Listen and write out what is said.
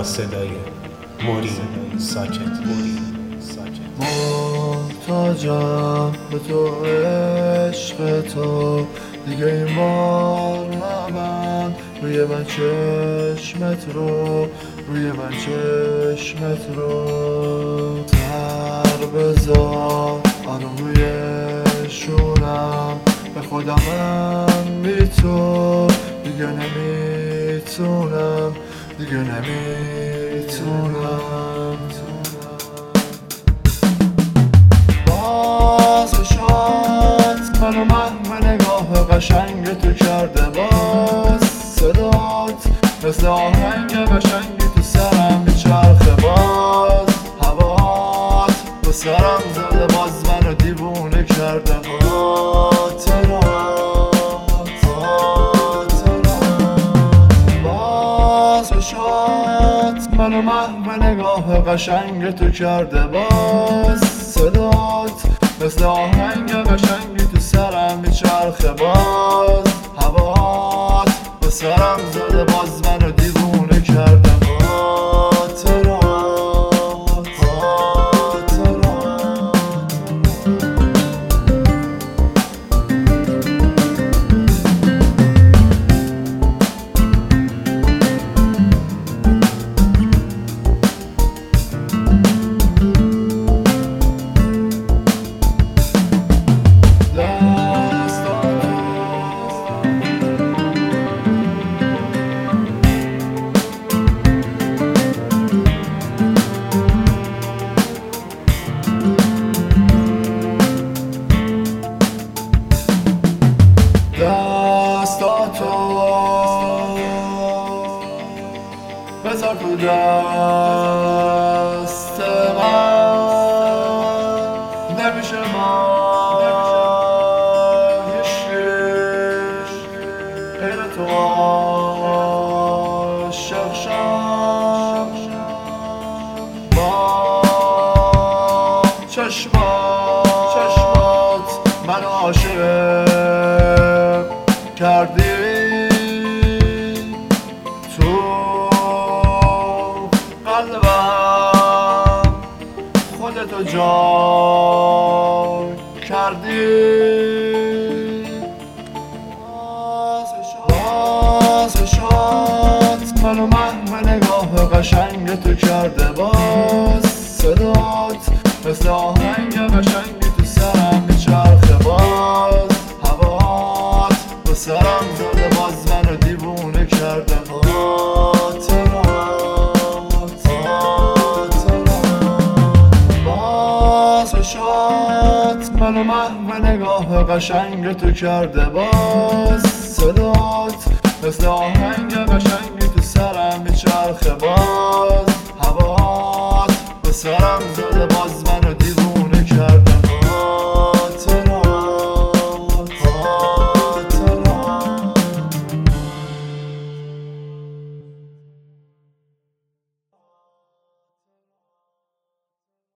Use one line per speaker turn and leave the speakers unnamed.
صدای موری ساکت.
محتاجم به تو، عشق تو دیگه این بار نبند روی من چشمت رو، روی من چشمت رو. سر بذار آروم روی شونم، به خودم من بی تو دیگه نمیتونم، دیگه نمیتونم. بازشات منو محو نگاه قشنگ تو کرده، باز صدات مثل آهنگ قشنگی تو سرم میچرخه، باز هوات تو سرم زده، باز منو دیوونه کرده. بازشات منو محو نگاه قشنگ تو کرده، باز صدات مثل آهنگ قشنگی تو سرم میچرخه، باز هوات به سرم زده، باز منو دیوونه کرده. دستاتو بذار تو دست من، نمیشه من هیچی غیر تو عاشق شم. با چشمات منو عاشق کردی، تو قلبم خودتو جا کردی. بازشات منو محو نگاه قشنگ تو کرده، باز صدات مثل آهنگ قشنگی تو سرم میچرخه، باز هوات به سرم زده، باز منو دیوونه کرده. بازشات منو محو نگاه قشنگ تو کرده، باز